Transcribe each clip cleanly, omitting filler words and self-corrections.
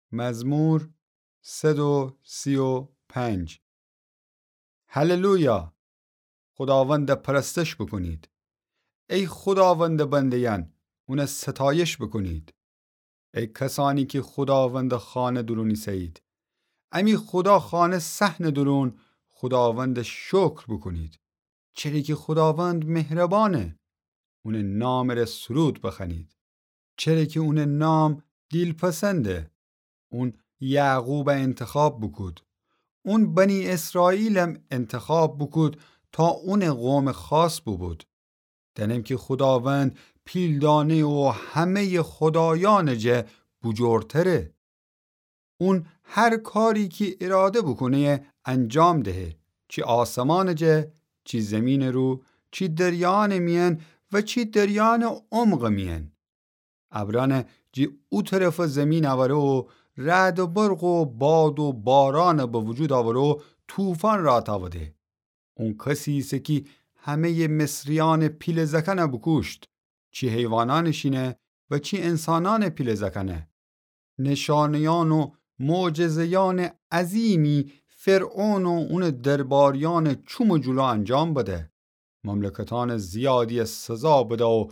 مزمور 135. هللویا! خداوند پرستش بکنید. ای خداوند بندیان، اون ستایش بکنید. ای کسانی که خداوند خانه درونی سید. امی خدا خانه صحن درون خداوند شکر بکنید. چرا که خداوند مهربانه. اون نام را سرود بخنید. چرا که اون نام دلپسنده. اون یعقوب انتخاب بکود. اون بنی اسرائیل هم انتخاب بکود تا اون قوم خاص بود. دنم که خداوند پیلدانه و همه خدایان جه بجورتره. اون هر کاری که اراده بکنه انجام دهه. چی آسمان جه، چی زمین رو، چی دریان میان و چی دریان عمق میان. ابران جی او طرف زمین آوره و رعد و برق و باد و باران به وجود آوره و طوفان را تاوده. اون کسی است که همه مصریان پیل زکنه بکشت. چی حیوانانشینه و چی انسانان پیل زکنه. نشانیان و معجزیان عظیمی فرعون و اون درباریان چوم و جلو انجام بده. مملکتان زیادی سزا بده و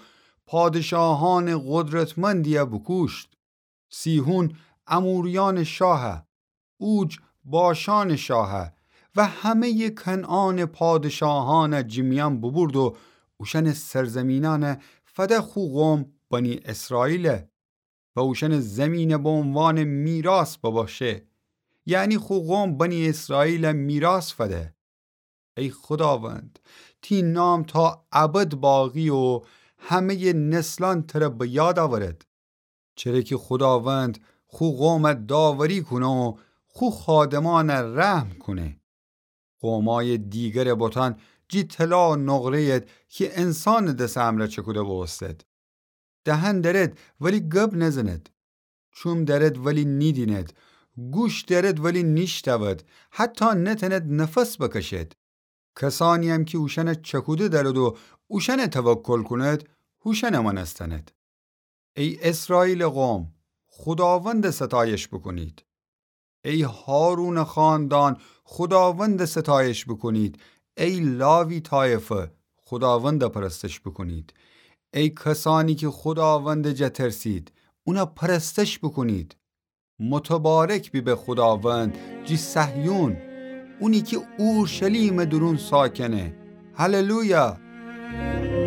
پادشاهان قدرتمندی بکشت. سیهون اموریان شاه، اوج باشان شاه و همه کنعان پادشاهان جمیان ببرد و اوشن سرزمینان فدخو قوم بنی اسرائیل و اوشن زمین به عنوان میراث بباشه. یعنی خو قوم بنی اسرائیل میراث فده. ای خداوند، تی نام تا ابد باقی و همه نسلان تر به یاد آورد. چرا که خداوند خو قوم داوری کنه و خو خادمان رحم کنه. قومای دیگر بطان جی طلا نقرهید که انسان دست امره چکوده بوستد. دهن درد ولی گب نزند. چوم درد ولی نیدیند. گوش درد ولی نیشتود. حتی نتند نفس بکشد. کسانی هم که اوشن چکوده درد و اوشن توکل کند هوشن منستند. ای اسرائیل قوم، خداوند ستایش بکنید. ای هارون خاندان، خداوند ستایش بکنید. ای لاوی طایفه، خداوند پرستش بکنید. ای کسانی که خداوند جترسید، اونا پرستش بکنید. متبارک بی به خداوند جی صهیون، اونی که اورشلیم درون ساکنه. هللویا!